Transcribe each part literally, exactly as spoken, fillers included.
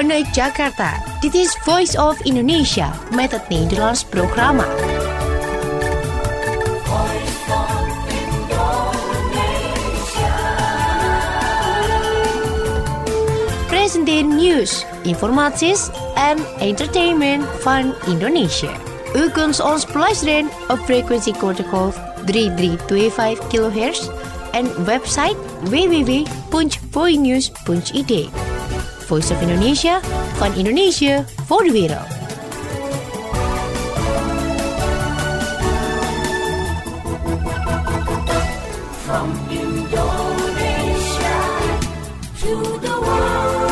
Vanuit Jakarta, dit is Voice of Indonesia met het Nederlands programma. Presenteer nieuws, informaties en entertainment van Indonesia. U kunt ons beluisteren op frequentiegolf drie drie twee vijf kilohertz en website w w w punt voinews punt i d. Voice of Indonesia, van Indonesië voor de wereld. From Indonesia to the world.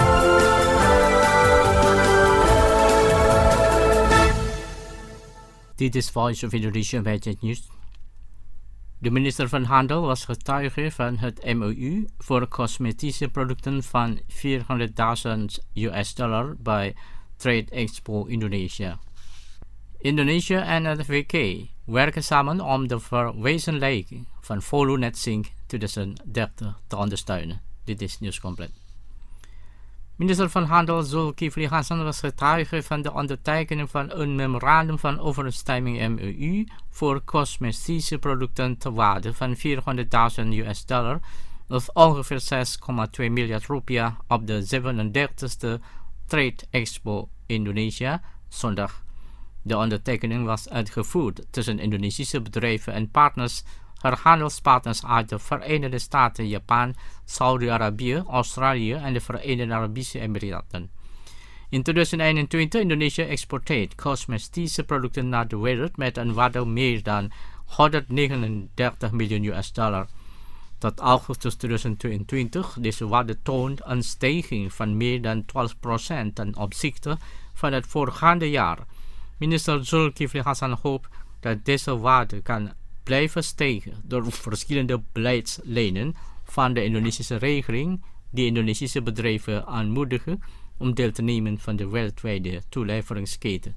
Dit is Voice of Indonesia met het nieuws. De minister van Handel was getuige van het M O U voor cosmetische producten van vierhonderdduizend U S dollar bij Trade Expo Indonesia. Indonesië en het W K werken samen om de verwezenlijking van Volunet-Sync twintig dertig te ondersteunen. Dit is nieuws compleet. Minister van Handel Zulkifli Hasan was getuige van de ondertekening van een memorandum van overeenstemming M O U voor cosmetische producten ter waarde van vierhonderdduizend U S dollar of ongeveer zes komma twee miljard rupiah op de zevenendertigste Trade Expo Indonesia zondag. De ondertekening was uitgevoerd tussen Indonesische bedrijven en partners, haar handelspartners uit de Verenigde Staten, Japan, Saudi-Arabië, Australië en de Verenigde Arabische Emiraten. In twintig eenentwintig Indonesië exporteert cosmetische producten naar de wereld met een waarde meer dan honderdnegenendertig miljoen U S dollar. Tot augustus twintig tweeëntwintig, deze waarde toont een stijging van meer dan twaalf procent ten opzichte van het voorgaande jaar. Minister Zulkifli Hasan hoopt dat deze waarde kan blijven stijgen door verschillende beleidslijnen van de Indonesische regering die Indonesische bedrijven aanmoedigen om deel te nemen van de wereldwijde toeleveringsketen.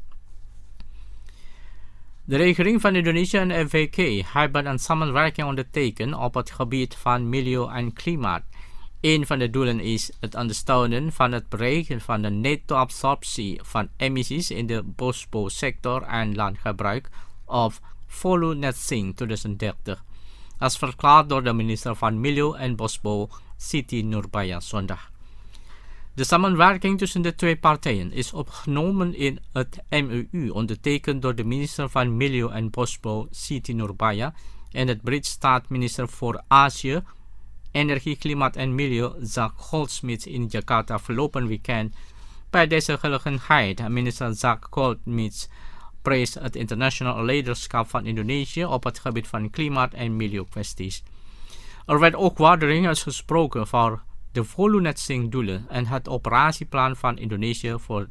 De regering van Indonesië en de W K hebben een samenwerking ondertekend op het gebied van milieu en klimaat. Een van de doelen is het ondersteunen van het bereiken van de netto-absorptie van emissies in de bosbouwsector en landgebruik of Volunet-Sync twintig dertig, als verklaard door de minister van Milieu en Bosbouw Siti Nurbaya zondag. De samenwerking tussen de twee partijen is opgenomen in het M O U, ondertekend door de minister van Milieu en Bosbouw Siti Nurbaya en het Britse staatsminister voor Azië, Energie, Klimaat en Milieu Zak Goldsmith in Jakarta afgelopen weekend. Bij deze gelegenheid, minister Zak Goldsmith prees het internationale leiderschap van Indonesië op het gebied van klimaat- en milieukwesties. Er werd ook waardering uitgesproken voor de Volunet-Sync-doelen en het operatieplan van Indonesië voor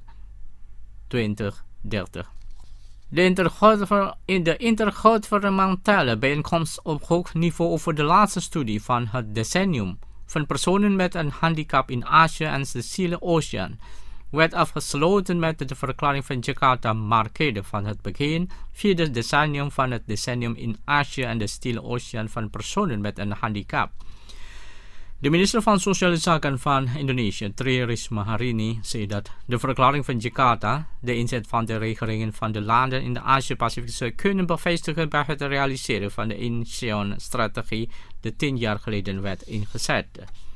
twintig dertig. De, intergover, in de intergouvernementale bijeenkomst op hoog niveau over de laatste studie van het decennium van personen met een handicap in Azië en de Stille Oceaan werd afgesloten met de verklaring van Jakarta markeerde van het begin vierde decennium van het decennium in Azië en de Stille Oceaan van personen met een handicap. De minister van Sociale Zaken van Indonesië, Tri Risma hari ini, zei dat de verklaring van Jakarta de inzet van de regeringen van de landen in de Azië-Pacific zou kunnen bevestigen bij het realiseren van de Incheon-strategie die tien jaar geleden werd ingezet.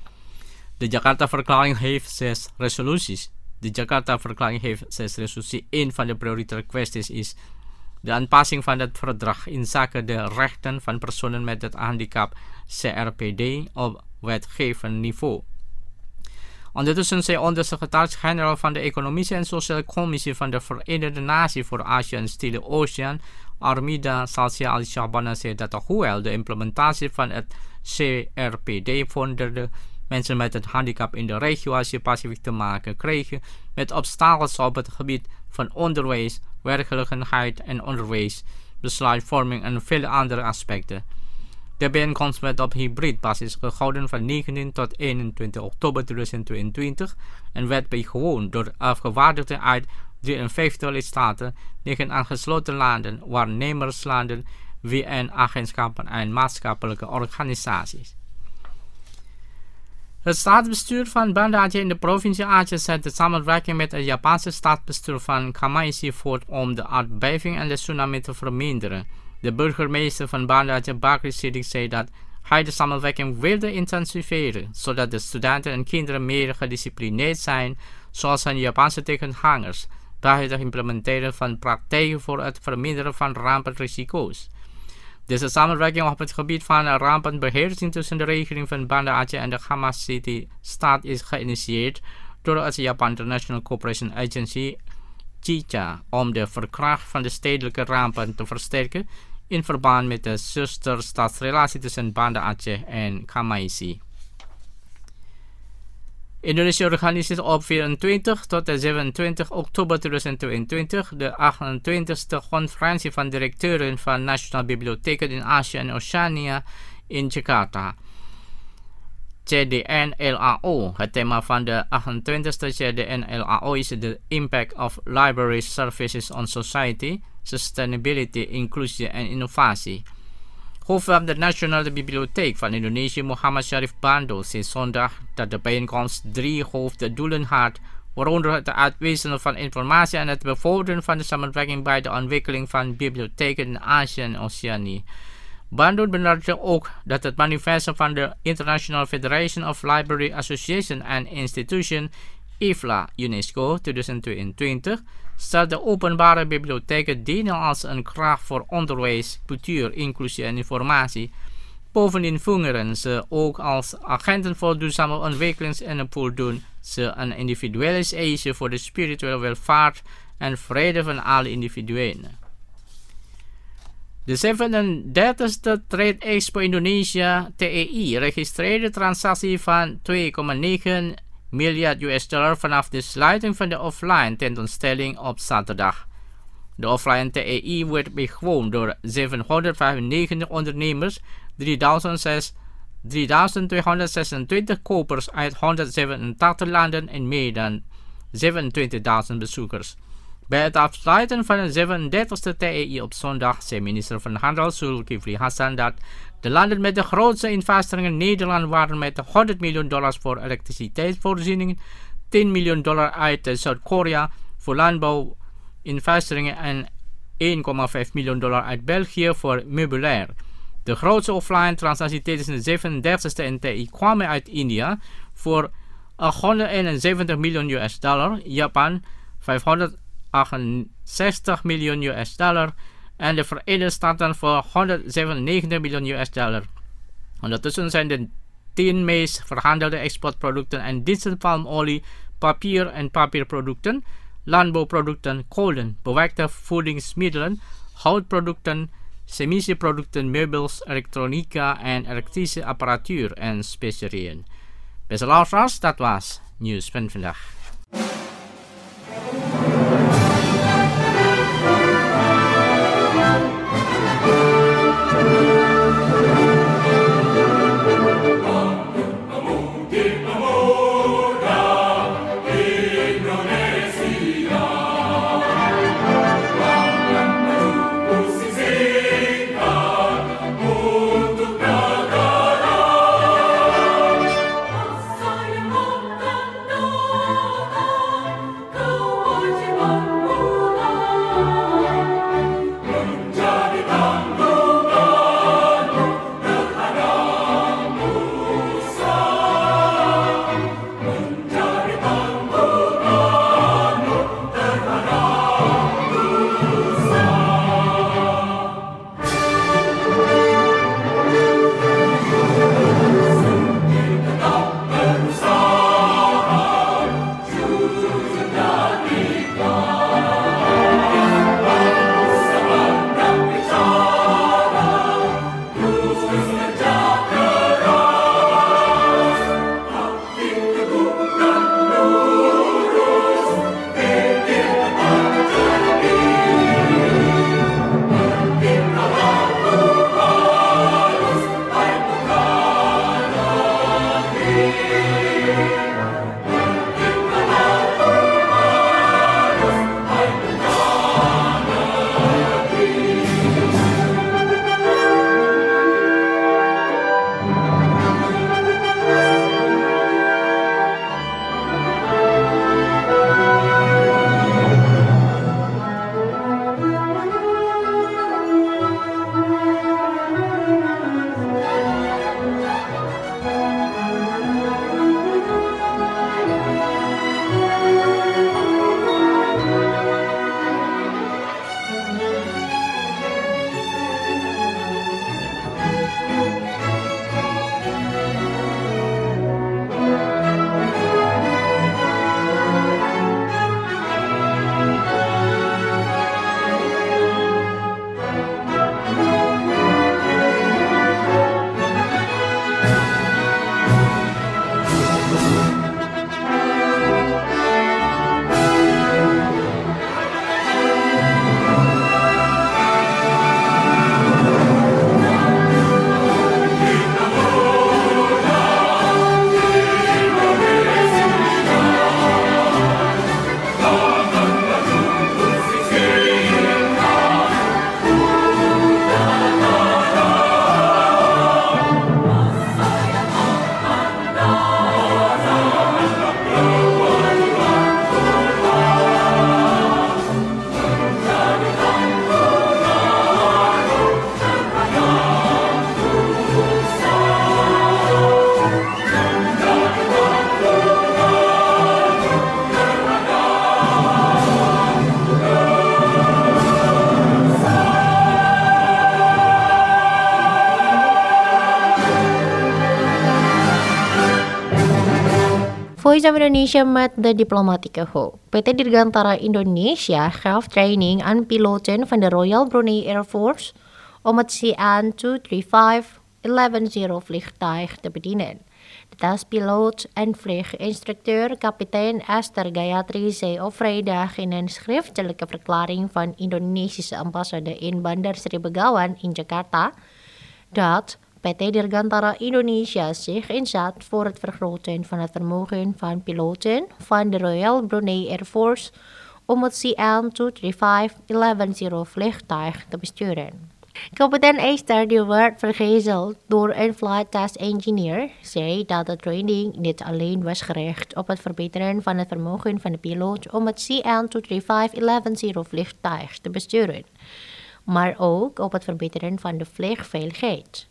De Jakarta-verklaring heeft zes resoluties. De Jakarta-verklaring heeft zes resoluties. Een van de prioritaire kwesties is de aanpassing van het verdrag inzake de rechten van personen met het handicap C R P D op wetgevend niveau. Ondertussen zei ondersecretaris-generaal van de Economische en Sociale Commissie van de Verenigde Naties voor Azië en Stille Oceaan, Armida Salsia Al-Shabana, zei dat hoewel de implementatie van het C R P D vorderde, mensen met een handicap in de regio Azië-Pacific te maken kregen met obstakels op het gebied van onderwijs, werkgelegenheid en onderwijs, besluitvorming en vele andere aspecten. De bijeenkomst werd op hybrid basis gehouden van negentien tot eenentwintig oktober tweeduizend tweeëntwintig en werd bijgewoond door afgevaardigden uit drieënvijftig lidstaten, negen aangesloten landen, waarnemerslanden, W N-agentschappen en maatschappelijke organisaties. Het staatsbestuur van Banda Aceh in de provincie Aceh zet de samenwerking met het Japanse staatsbestuur van Khamaisi voort om de aardbeving en de tsunami te verminderen. De burgemeester van Banda Aceh, Bakri Siddiq, zei dat hij de samenwerking wilde intensiveren, zodat de studenten en kinderen meer gedisciplineerd zijn, zoals zijn Japanse tegenhangers, bij het implementeren van praktijken voor het verminderen van rampenrisico's. Deze samenwerking op het gebied van rampenbeheersing tussen de regering van Banda Aceh en de Khamas City-staat is geïnitieerd door het Japan International Cooperation Agency, JICA, om de verkracht van de stedelijke rampen te versterken in verband met de zusterstaatsrelatie tussen Banda Aceh en Khamaisi. Indonesië organiseert op vierentwintig tot zevenentwintig oktober tweeduizend tweeëntwintig de achtentwintigste conferentie van directeuren van Nationale Bibliotheken in Azië en Oceanië in Jakarta. C D N L A O. Het thema van de achtentwintigste C D N L A O is The Impact of Library Services on Society, Sustainability, Inclusie en Innovatie. Hoofd van de Nationale Bibliotheek van Indonesië, Muhammad Sharif Bando, zei zondag dat de bijeenkomst drie hoofddoelen had, waaronder het uitwisselen van informatie en het bevorderen van de samenwerking bij de ontwikkeling van bibliotheken in Azië en Oceanië. Bando benadrukte ook dat het manifest van de International Federation of Library Association and Institution, I F L A UNESCO tweeduizend tweeëntwintig, stelt de openbare bibliotheken dienen als een kracht voor onderwijs, cultuur, inclusie en informatie. Bovendien fungeren ze ook als agenten voor duurzame ontwikkeling en voldoen ze een individuele eisen voor de spirituele welvaart en vrede van alle individuen. De zevenendertigste Trade Expo Indonesia T E I registreerde transactie van twee komma negen miljard U S dollar vanaf de sluiting van de offline tentoonstelling op zaterdag. De offline T E I werd bijgewoond door zevenhonderdvijfennegentig ondernemers, drieduizend tweehonderdzesentwintig kopers uit honderdzevenentachtig landen en meer dan zevenentwintigduizend bezoekers. Bij het afsluiten van de zevenendertigste T E I op zondag zei minister van Handel Zulkifli Hasan dat de landen met de grootste investeringen Nederland waren met honderd miljoen dollars voor elektriciteitsvoorziening, tien miljoen dollar uit Zuid-Korea voor landbouwinvesteringen en één komma vijf miljoen dollar uit België voor meubilair. De grootste offline transactie tijdens de zevenendertigste T E I kwamen uit India voor honderdeenenzeventig miljoen U S dollar, Japan vijfhonderdachtenzestig miljoen U S dollar en de Verenigde Staten voor honderdzevenennegentig miljoen U S dollar. Ondertussen zijn de tien meest verhandelde exportproducten en diensten palmolie, papier en papierproducten, landbouwproducten, kolen, bewerkte voedingsmiddelen, houtproducten, chemische producten, meubels, elektronica en elektrische apparatuur en specerijen. Beste luisteraars, dat was Nieuws van vandaag. Saya makan Voice of Indonesia met the Diplomatic Hub. P T Dirgantara Indonesia gaf training aan piloten van de Royal Brunei Air Force om het C N two thirty-five eleven vliegtuig te bedienen. De testpiloot en vlieginstructeur kapitein Esther Gayatri zei op vrijdag in een schriftelijke verklaring van Indonesische ambassade in Bandar Sri Begawan in Jakarta dat P T Dirgantara Indonesia zich inzet voor het vergroten van het vermogen van piloten van de Royal Brunei Air Force om het C N two thirty-five eleven vliegtuig te besturen. Kapitein Esther, die werd vergezeld door een flight test engineer, zei dat de training niet alleen was gericht op het verbeteren van het vermogen van de piloot om het C N two thirty-five eleven vliegtuig te besturen, maar ook op het verbeteren van de vliegveiligheid.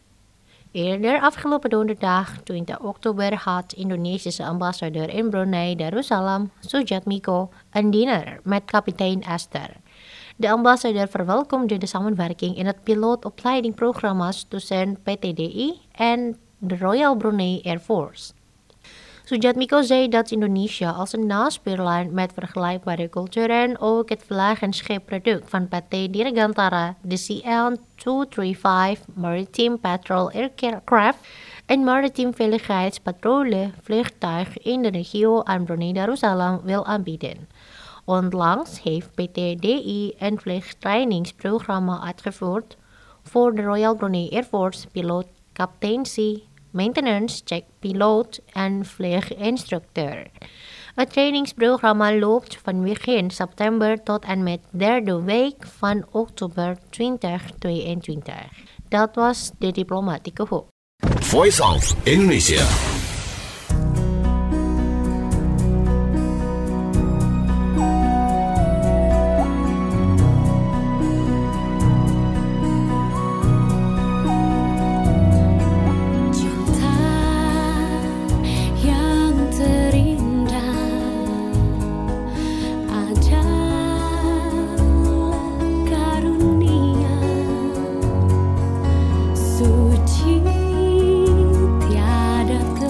Eerder afgelopen donderdag, twintig oktober, had Indonesische ambassadeur in Brunei Darussalam, Sujatmiko, een diner met kapitein Esther. De ambassadeur verwelkomde de samenwerking in het pilootopleidingprogramma's tussen P T D I en de Royal Brunei Air Force. Sujatmiko zei dat Indonesië als een naspeurland met vergelijkbare culturen ook het vlaggenschipproduct van P T Dirgantara, de C N two thirty-five Maritime Patrol Aircraft, een maritiem veiligheidspatrole vliegtuig in de regio aan Brunei Darussalam wil aanbieden. Onlangs heeft P T D I een vliegtrainingsprogramma uitgevoerd voor de Royal Brunei Air Force piloot captaincy, maintenance, check piloot en vlieginstructeur. Het trainingsprogramma loopt van begin september tot en met derde week van oktober twintig tweeëntwintig. Dat was de Diplomatieke Hub. Voice of Indonesia. Suci tiada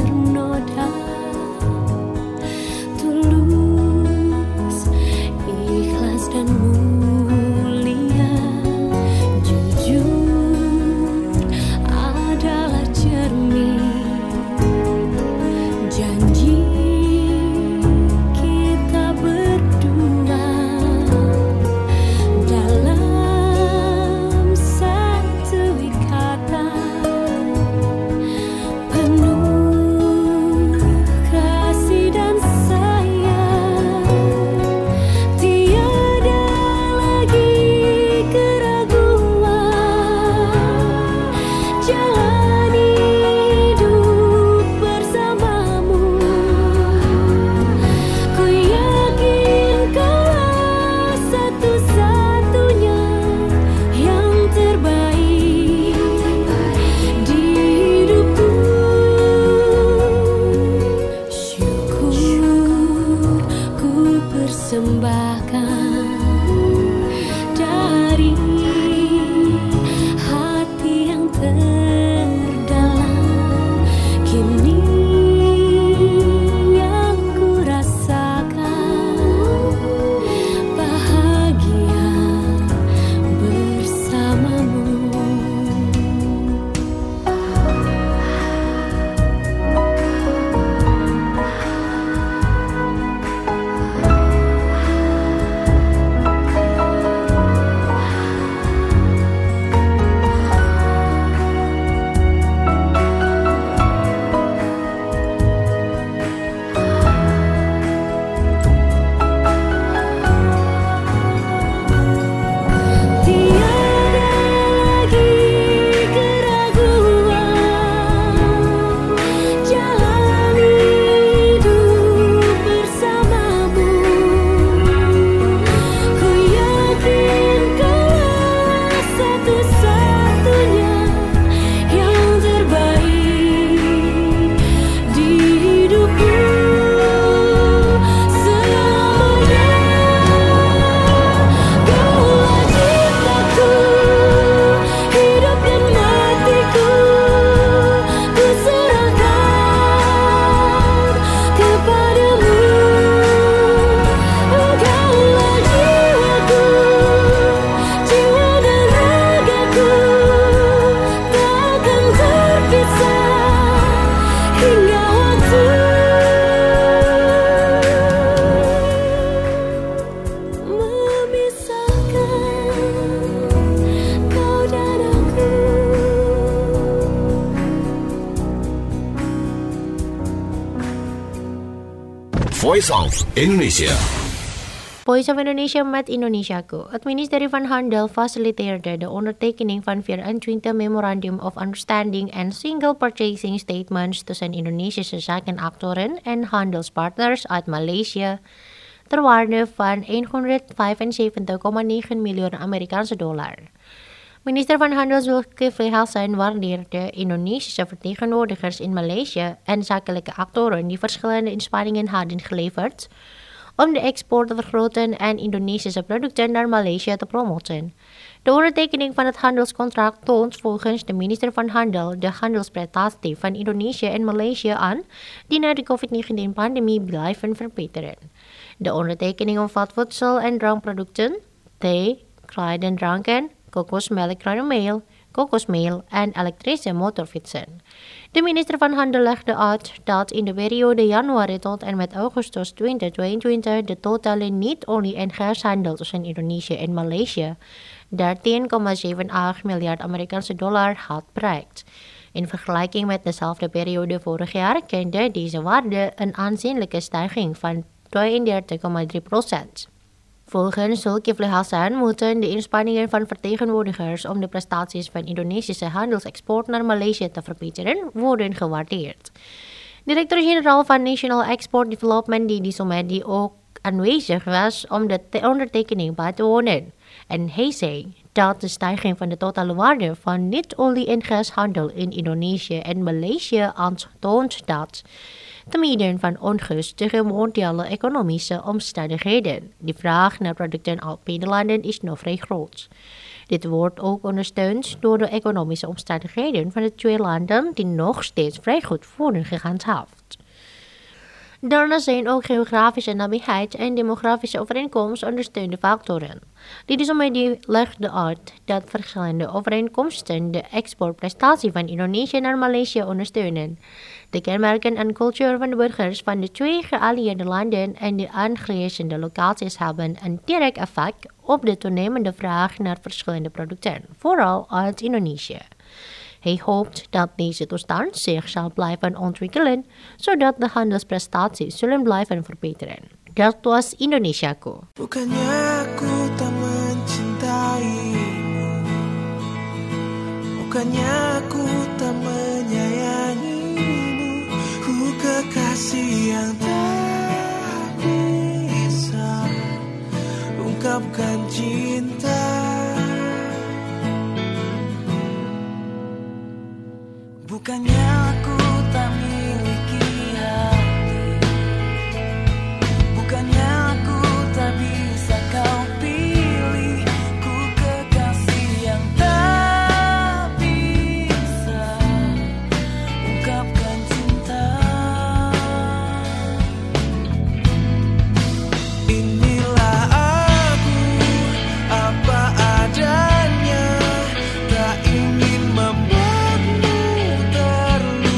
Voice of Indonesia. Voice of Indonesia met Indonesiaku. Het ministerie van Handel faciliteerde de ondertekening van vierentwintig Memorandum of Understanding en Single Purchasing Statements tussen Indonesische zakenactoren en handelspartners uit Maleisië ter waarde van honderdvijfenzeventig komma negen miljoen Amerikaanse dollar. Minister van Handel Zulkifli Hasan waardeerde Indonesische vertegenwoordigers in Maleisië en zakelijke actoren die verschillende inspanningen hadden geleverd om de export te vergroten en Indonesische producten naar Maleisië te promoten. De ondertekening van het handelscontract toont volgens de minister van Handel de handelsprestatie van Indonesië en Maleisië aan, die na de covid negentien-pandemie blijven verbeteren. De ondertekening omvat voedsel- en drankproducten, thee, kruidendranken, kokosmelk, kruidenmeel, kokosmeel en elektrische motorfietsen. De minister van Handel legde uit dat in de periode januari tot en met augustus tweeduizend tweeëntwintig de totale niet-olie- en gashandel tussen Indonesië en Maleisië dertien komma zevenenachtig miljard Amerikaanse dollar had bereikt. In vergelijking met dezelfde periode vorig jaar kende deze waarde een aanzienlijke stijging van tweeëndertig komma drie procent. Volgens Zulkifli Hasan moeten de inspanningen van vertegenwoordigers om de prestaties van Indonesische handelsexport naar Maleisië te verbeteren worden gewaardeerd. Directeur-generaal van National Export Development Didi Sumedi ook aanwezig was om de ondertekening bij te wonen. En hij zei dat de stijging van de totale waarde van niet-olie- en gashandel in Indonesië en Maleisië aantoont dat te midden van ongunstige mondiale economische omstandigheden. De vraag naar producten uit beide landen is nog vrij groot. Dit wordt ook ondersteund door de economische omstandigheden van de twee landen die nog steeds vrij goed worden gehandhaafd. Daarna zijn ook geografische nabijheid en demografische overeenkomst ondersteunende factoren. Didi Sumedi legde uit dat verschillende overeenkomsten de exportprestatie van Indonesië naar Maleisië ondersteunen. De kenmerken en cultuur van de burgers van de twee geallieerde landen en de aangrenzende locaties hebben een direct effect op de toenemende vraag naar verschillende producten, vooral uit Indonesië. Hij hoopt dat deze toestand zich zal blijven ontwikkelen, zodat de handelsprestaties zullen blijven verbeteren. Dat was Indonesiaku. Bukannya aku tak mencintaimu, bukannya aku tak menyayangimu, ku kekasih yang tak bisa ungkapkan cinta. Bukannya aku tak miliki hati, bukannya aku tak bisa kau pilih, ku kekasih yang tak bisa ungkapkan cinta. Inilah aku apa adanya, tak ingin membuatmu terluka.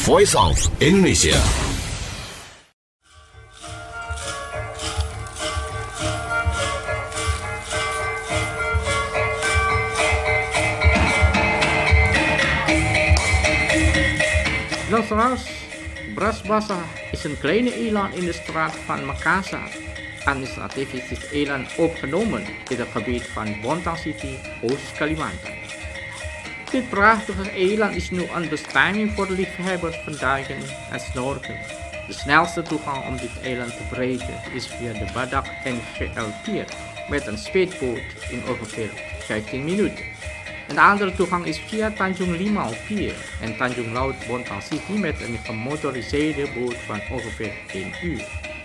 Voice of Indonesia. Luisteraars, Brasbassa is een kleine eiland in de straat van Makassar. Administratief is dit eiland opgenomen in het gebied van Bontang City, Oost-Kalimantan. Dit prachtige eiland is nu een bestemming voor liefhebbers van duiken en snorkelen. De snelste toegang om dit eiland te bereiken is via de Badak en G L Pier met een speedboot in ongeveer vijftien minuten. Een andere toegang is via Tanjung Limau Pier en Tanjung Laut Bontang City met een gemotoriseerde boot van ongeveer één uur.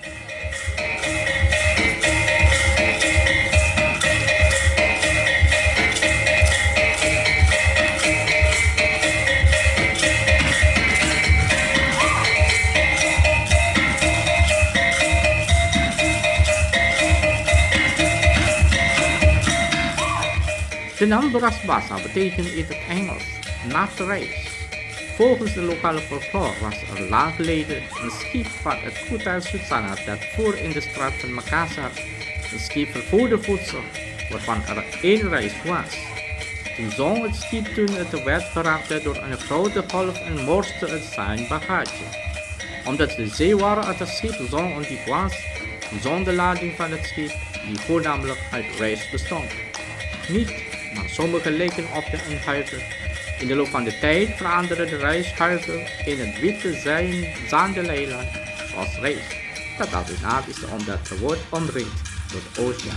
De naam Brasbassa betekent in het Engels natte reis. Volgens de lokale folklore was er lang geleden een schip van het Kutai Sutsana dat voer in de straat van Makassar. Een schip vervoerde voedsel, waarvan er één reis was. Toen zonk het schip toen het werd geraakt door een grote golf en morste het zijn bagage. Omdat de zeewater uit het schip zo ondiep was, zon de lading van het schip, die voornamelijk uit rijst bestond. Niet maar sommige leken op de inhuizen. In de loop van de tijd veranderde de rijsthuizen in het witte zandeneiland zoals rijst. Dat altijd naad is omdat het wordt omringd door de oceaan.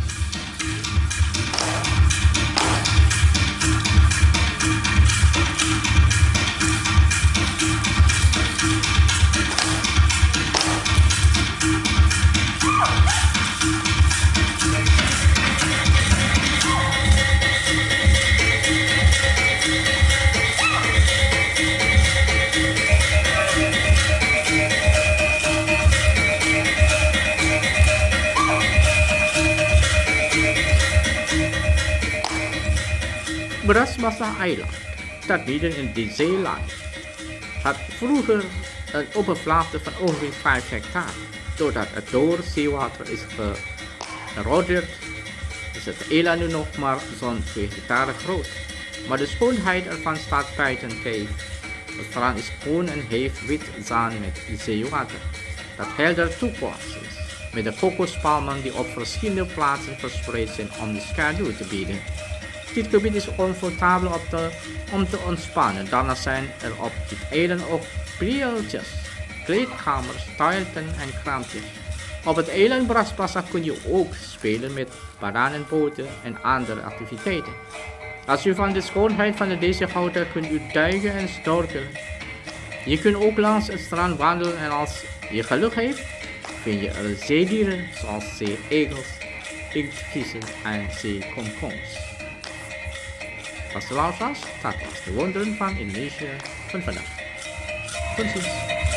Brasbassa eiland, dat midden in de zee lag, had vroeger een oppervlakte van ongeveer vijf hectare. Doordat het door zeewater is gerodeerd, is het eiland nu nog maar zo'n twee hectare groot. Maar de schoonheid ervan staat buiten kijf. Het strand is groen en heeft wit zand met zeewater, dat helder toekomst is, met de kokospalmen die op verschillende plaatsen verspreid zijn om de schaduw te bieden. Dit gebied is comfortabel op de, om te ontspannen. Daarnaast zijn er op dit eiland ook prieltjes, kleedkamers, toiletten en kraampjes. Op het eiland Brasbassa kun je ook spelen met bananenboten en andere activiteiten. Als u van de schoonheid van deze houdt, kunt u duiken en snorkelen. Je kunt ook langs het strand wandelen en als je geluk heeft, vind je er zeedieren zoals zeeegels, inktvissen en zeekomkoms. Beste luisteraars, dat was de wonderen van Indonesië van vandaag. Tot ziens.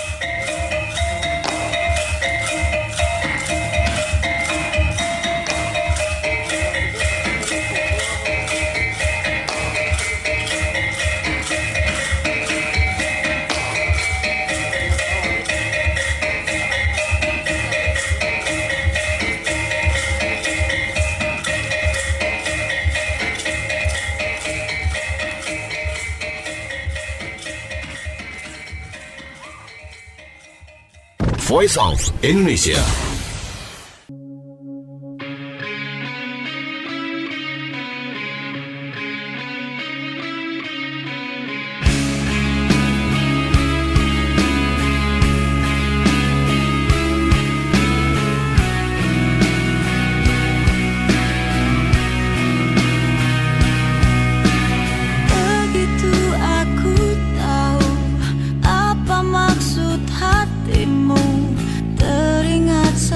Voice of Indonesia. Begitu aku tahu apa maksud hatimu, teringat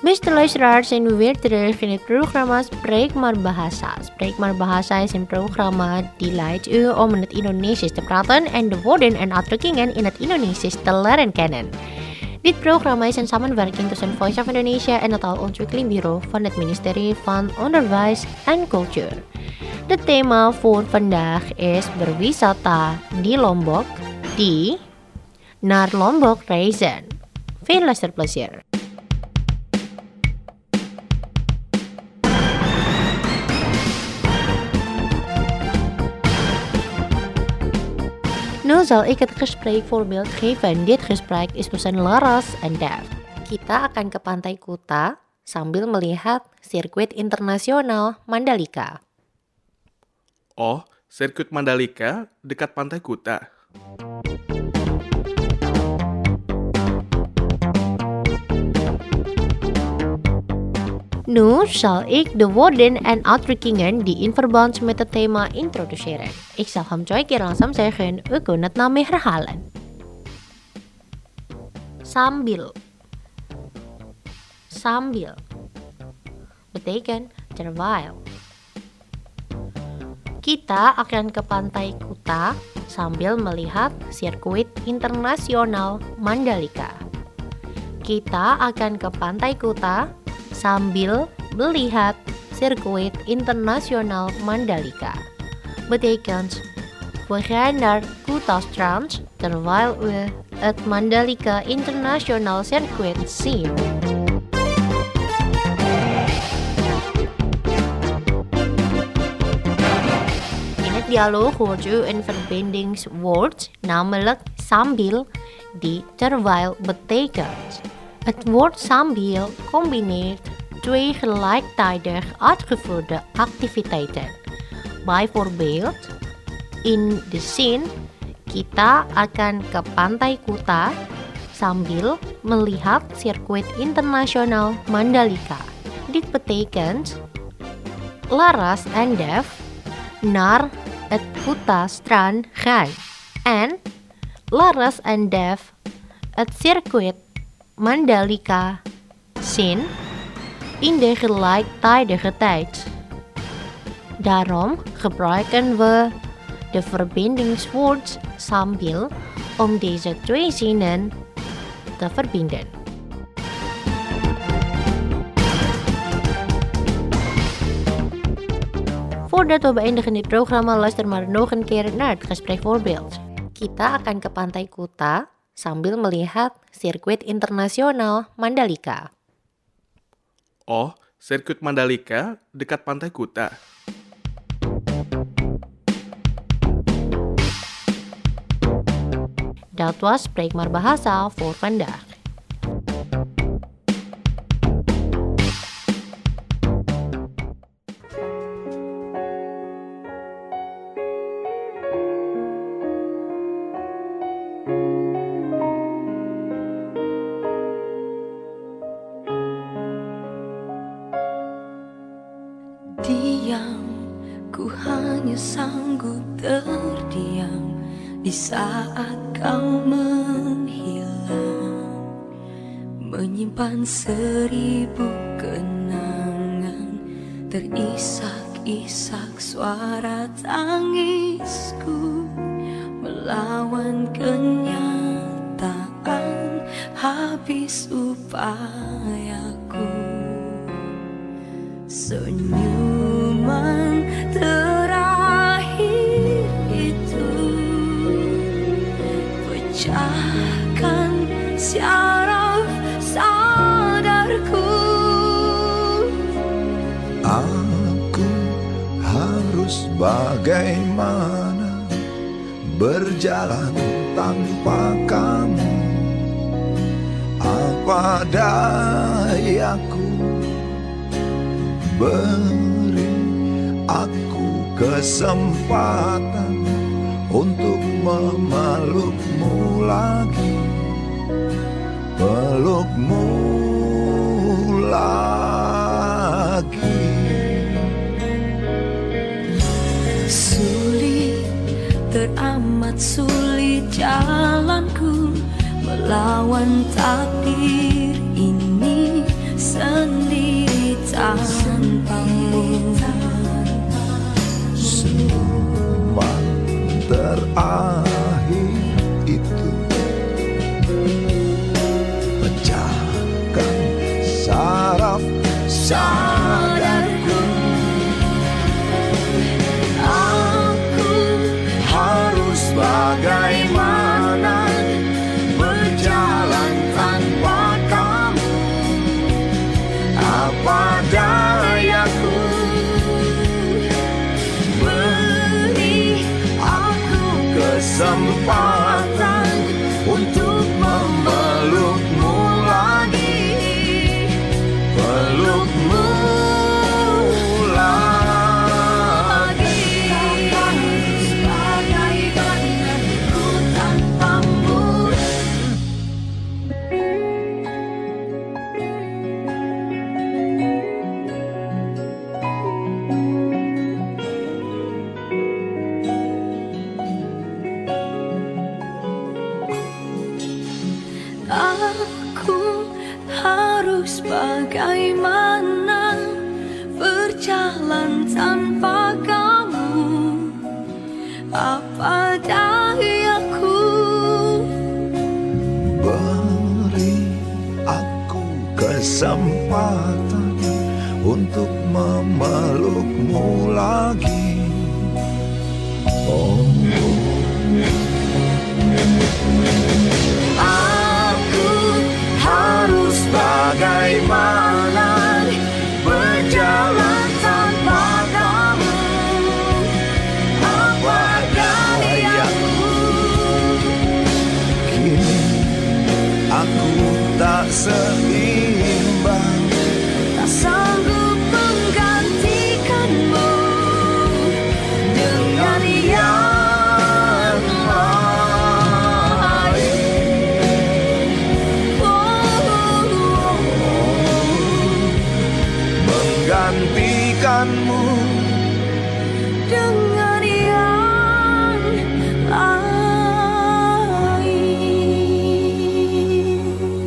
Beste luisteraars, zijn we weer terug in het programma Spreek maar Bahasa. Spreek maar Bahasa is een programma die leidt u om in het Indonesisch te praten en de woorden en uitdrukkingen in het Indonesisch te leren kennen. Dit programma is een samenwerking tussen Voice of Indonesia en het Taalontwikkelingbureau van het ministerie van Onderwijs en Cultuur. Het thema voor vandaag is berwisata di Lombok, di naar Lombok reizen. Veel luisterplezier. Nu zal ik het gesprekvoorbeeld geven. Dit gesprek is tussen Laras en Dev. Kita akan ke Pantai Kuta sambil melihat sirkuit internasional Mandalika. Oh, sirkuit Mandalika dekat Pantai Kuta. Nu zal ik de woorden en uitdrukkingen die in verband met het thema introduceren. Ik zal hem twee keer langzaam zeggen, u kunt het na mij herhalen. Sambil. Sambil betekent terwijl. Kita akan ke Pantai Kuta sambil melihat sirkuit internasional Mandalika. Kita akan ke Pantai Kuta sambil melihat sirkuit internasional Mandalika. Betekent, we gaan naar Kuta-strand terwijl we het Mandalika International Circuit zien. In het dialoog hoort u een verbindingswoord, namelijk sambil, die terwijl betekent. Het woord sambil combineert twee gelijktijdig uitgevoerde activiteiten. Bijvoorbeeld, in de zin, kita akan ke Pantai Kuta sambil melihat sirkuit internasional Mandalika. Dit betekent, Laras en Dev naar het Kuta-strand gaan. En Laras en Dev het circuit Mandalika zien in de gelijktijdige tijd. Daarom gebruiken we de verbindingswoord sambil om deze twee zinnen te verbinden. Voordat we beëindigen dit programma, luister maar nog een keer naar het gesprekvoorbeeld. Kita akan ke Pantai Kuta sambil melihat sirkuit internasional Mandalika. Oh, sirkuit Mandalika dekat Pantai Kuta. Dat was Spreek maar Bahasa voor vandaag. Diam, ku hanya sanggup terdiam di saat kau menghilang, menyimpan seribu kenangan, terisak-isak suara tangisku, melawan kenyataan habis upayaku. Senyuman terakhir itu pecahkan syaraf sadarku. Aku harus bagaimana berjalan tanpa kamu? Apa dayaku? Beri aku kesempatan untuk memelukmu lagi, pelukmu lagi. Sulit, teramat sulit jalanku melawan takdir ini. sendiri tanpamu. Senyuman terakhir itu pecahkan saraf sadarku. Aku harus bagaimana berjalan tanpa kamu. Apa dayaku, beri aku kesempatan untuk memelukmu lagi, pelukmu lagi. Bagaimana ku tanpamu. Aku harus bagaimana berjalan tanpa kamu. Apa dayaku, Beri aku kesempatan untuk memelukmu lagi. Oh, aku harus bagaimana berjalan tanpa kamu. Apa dayaku, kini aku tak seimbang. tak sanggup menggantikanmu dengan yang lain. Oh, Menggantikanmu dengan yang lain.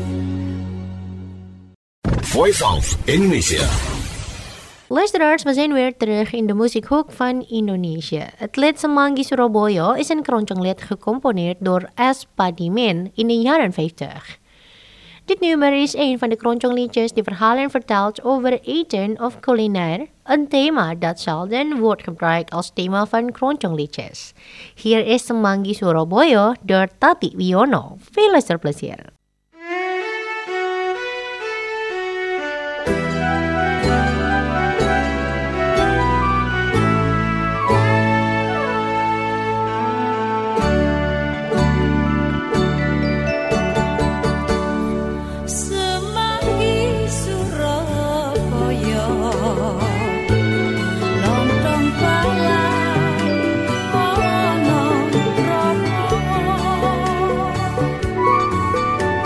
Voice of Indonesia. Luisteraars, we zijn weer terug in de muziekhoek van Indonesië. Het lied Semanggi Surabaya is een kronchenglied gecomponeerd door S. Padimin in de jaren vijftig. Dit nummer is een van de kronchenliedjes die verhalen vertelt over eten of culinair, een thema dat zelden wordt gebruikt als thema van kronchenliedjes. Hier is Semanggi Surabaya door Tati Wiono. Veel luisterplezier. Semanggi Surabaya, lontong pala ono rono.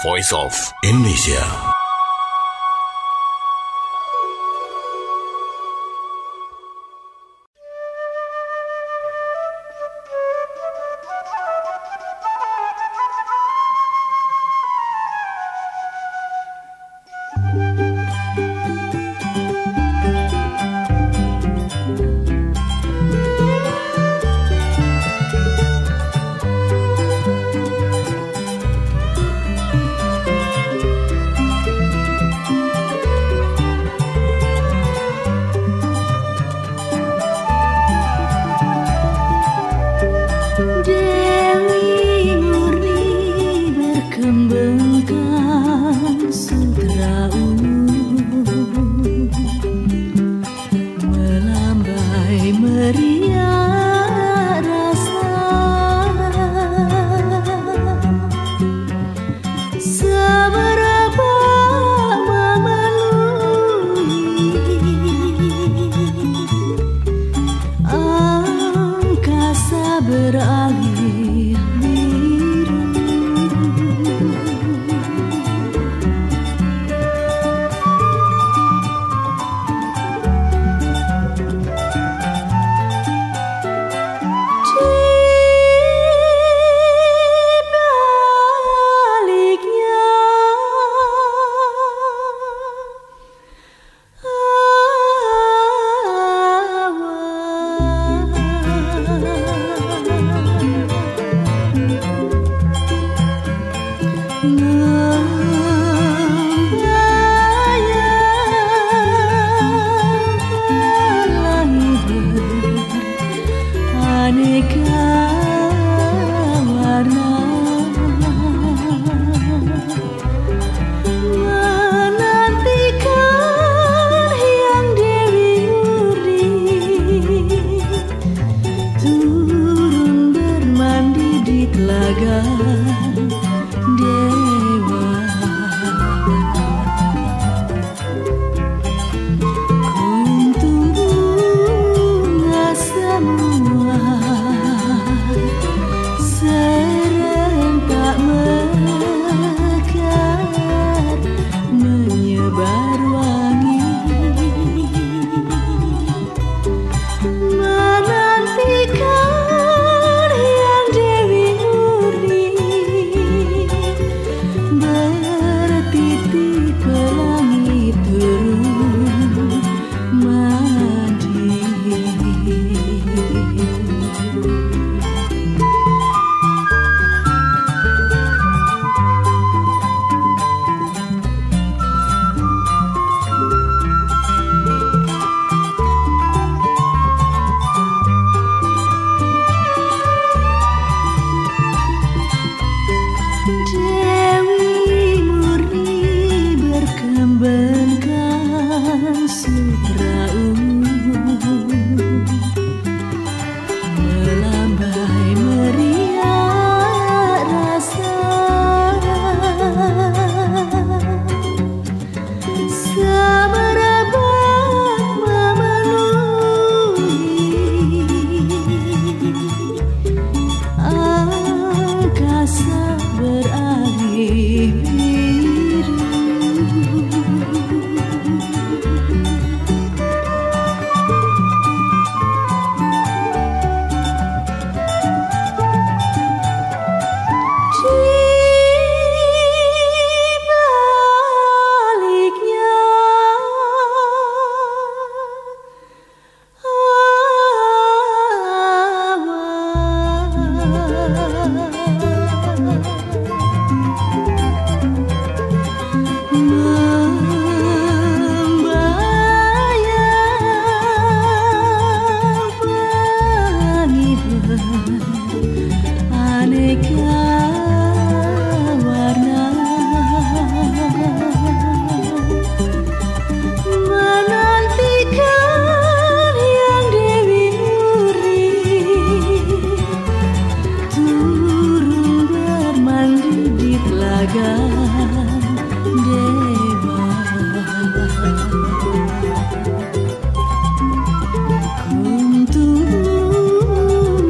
Voice of Indonesia.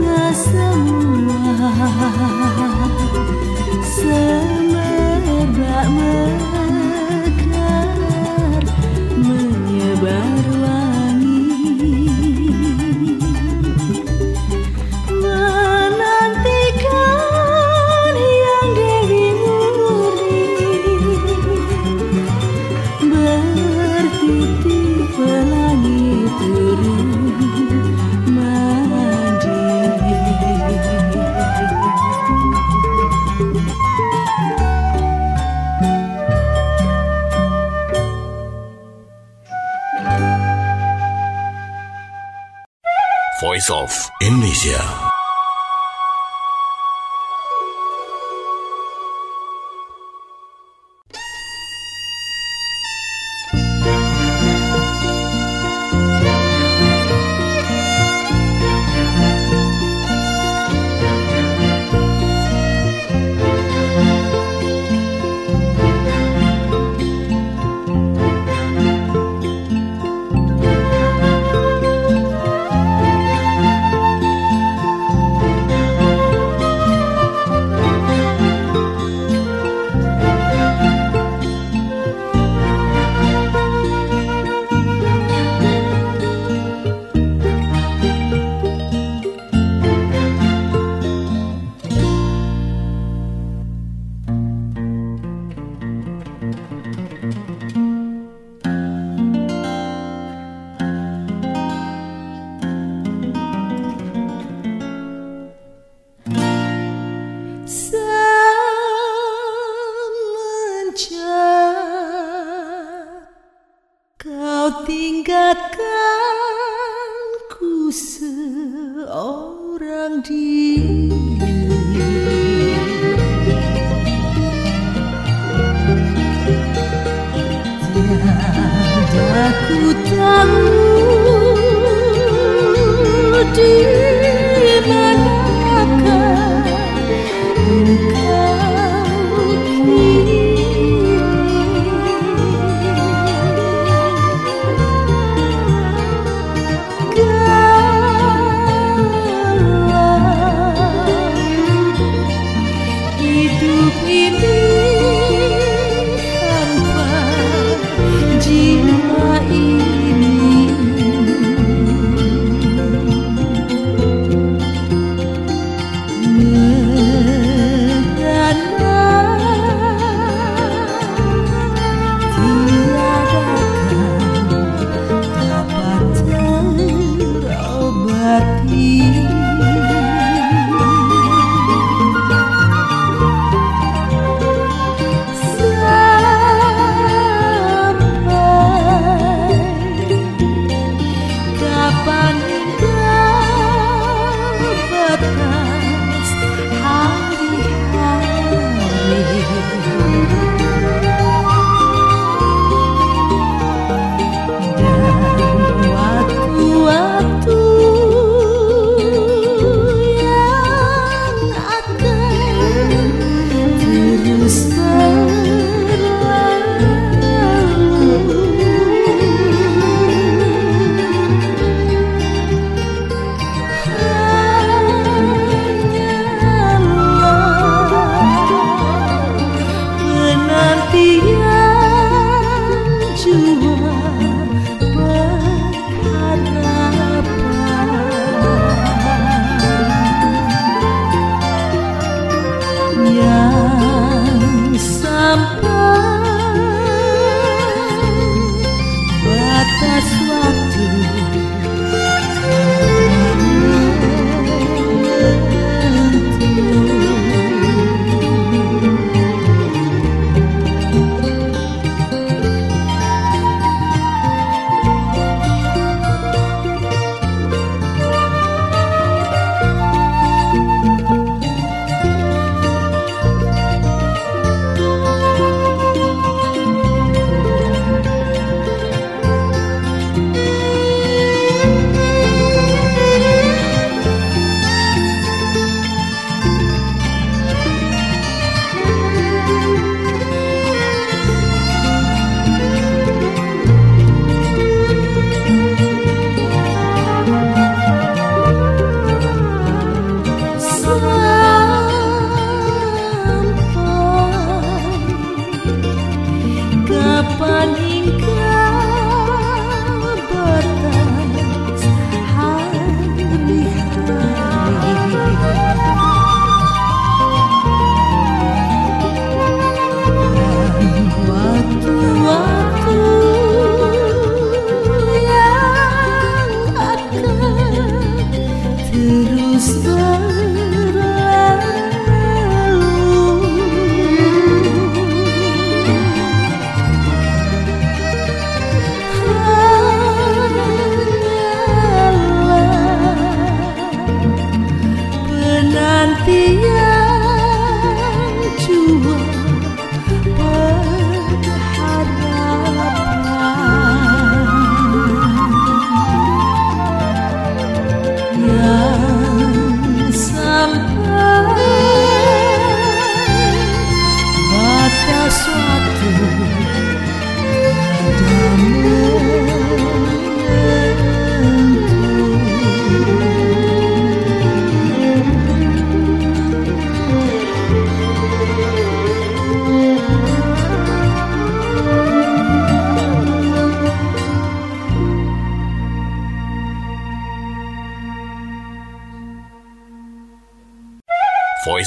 Semerbak Voice of Indonesia. Tinggalkanku seorang diri, tiada ku tahu di manakah engkau kini.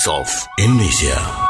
Voice of Indonesia.